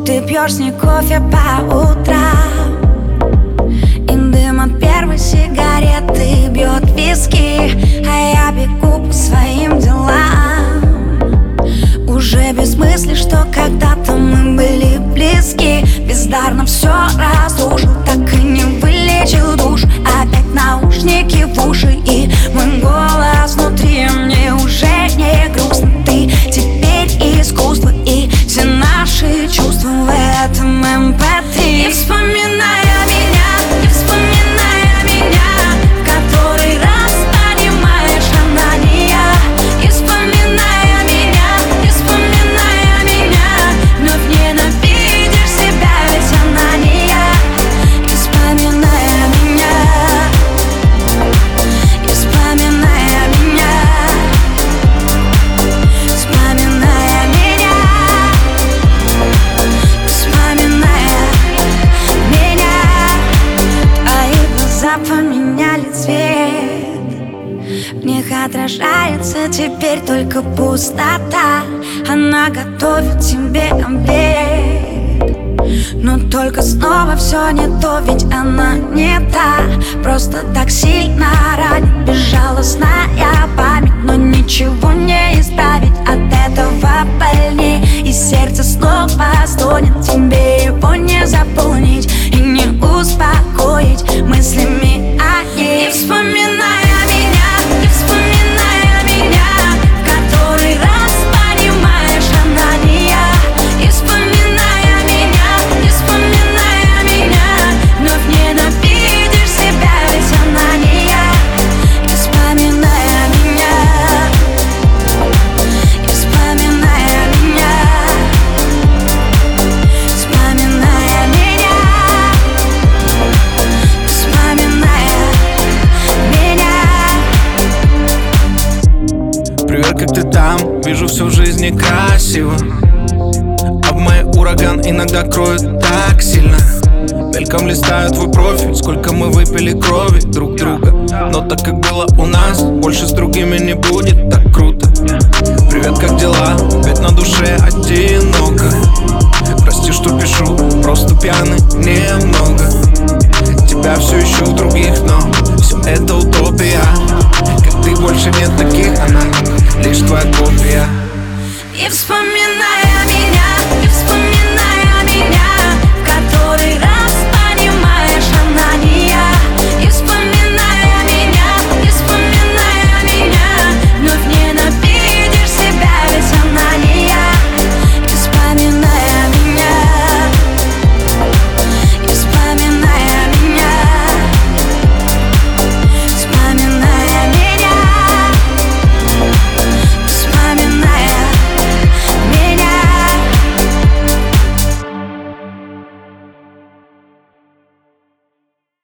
Ты пьешь с ней кофе по утрам, и дым от первой сигареты бьет виски, а я бегу по своим делам. Уже без мысли, что когда-то мы были близки. Бездарно все разрушил, так и не вылечил душ. Опять наушники в уши и мой голос внутри. Мне уже не грустно, ты теперь искусство, и все наши чувства в этом MP3. И вспоминая меня, и вспоминая меня, в который раз понимаешь, она не я. И вспоминая меня, и вспоминая меня, вновь ненавидишь себя, ведь она не я. И вспоминая меня, и вспоминая меня, вспоминая меня, вспоминая меня. Твои глаза поменяли цвет, в них отражается теперь только пустота. Она готовит тебе обед, но только снова все не то, ведь она не та. Просто так сильно ранит безжалостная память, но ничего не исправить, от этого больней. И сердце снова стонет, тебе его не заполнить и не успокоить мыслями о ней. И вспоминая меня, и вспоминая меня, в который раз понимаешь, она не я. И вспоминая меня, и вспоминая меня, вновь ненавидишь себя, ведь она не я. И вспоминая меня, и вспоминая меня, вспоминая меня, вспоминая меня. Привет, как ты там? Вижу, все в жизни красиво, а в моей ураган иногда кроет так сильно. Мельком листаю твой профиль, сколько мы выпили крови друг друга. Но так как было у нас, больше с другими не будет так круто. Привет, как дела? Ведь на душе одиноко.